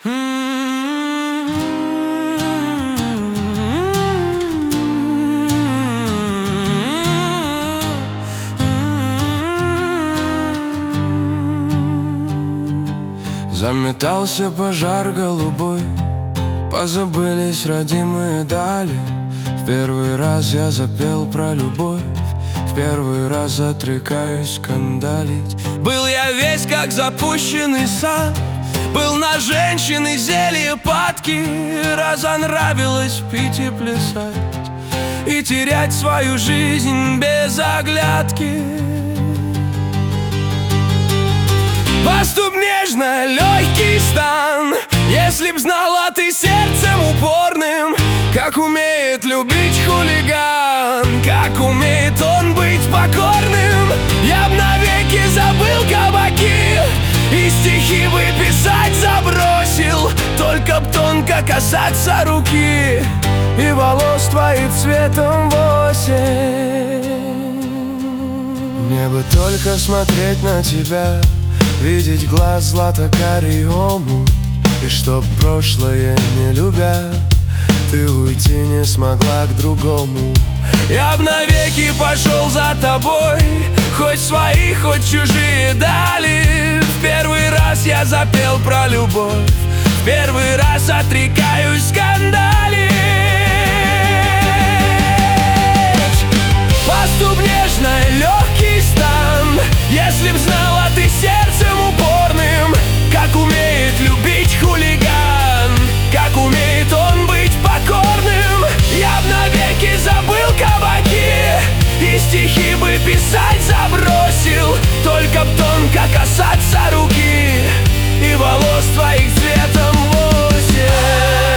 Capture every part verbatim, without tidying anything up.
Заметался пожар голубой, позабылись родимые дали. В первый раз я запел про любовь, в первый раз отрекаюсь скандалить. Был я весь как запущенный сад, был на женщины зелье падки. Разонравилось пить и плясать, и терять свою жизнь без оглядки. Поступ нежно, легкий стан, если б знала ты сердцем упорным, как умеет любить хулиган, как умеет он быть покорным. Я б навеки забыл кабаки и стихи бы писать забросил, только б тонко касаться руки и волос твоих цветом в осень. Мне бы только смотреть на тебя, видеть глаз злато-карий омут, и чтоб прошлое не любя, ты уйти не смогла к другому. Я б навеки пошел за тобой, хоть свои, хоть чужие дали. В первый раз я запел про любовь, в первый раз отрекаюсь скандалить. Поступ нежно, легкий стан, если б знала ты сердцем упорным, как умеет любить хулиган, как умеет он быть покорным. Я б навеки забыл кабаки и стихи бы писать забросил, только б тонко касаться руки и волос твоих цветом в осень.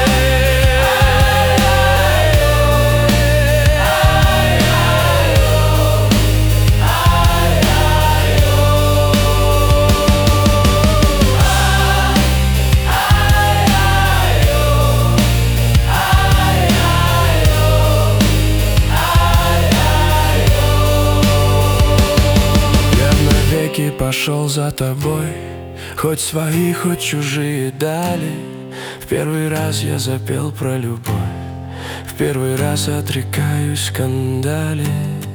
Пошел за тобой, хоть свои, хоть чужие дали. В первый раз я запел про любовь, в первый раз отрекаюсь скандалить.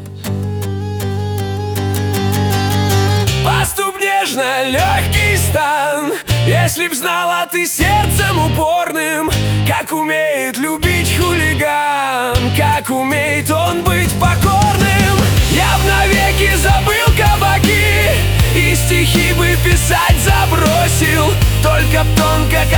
Поступ нежно, легкий стан, если б знала ты сердцем упорным, как умеет любить хулиган, как умеет он быть покорным. Я б навеки забыл кабаки и стихи бы писать забросил, только б тонко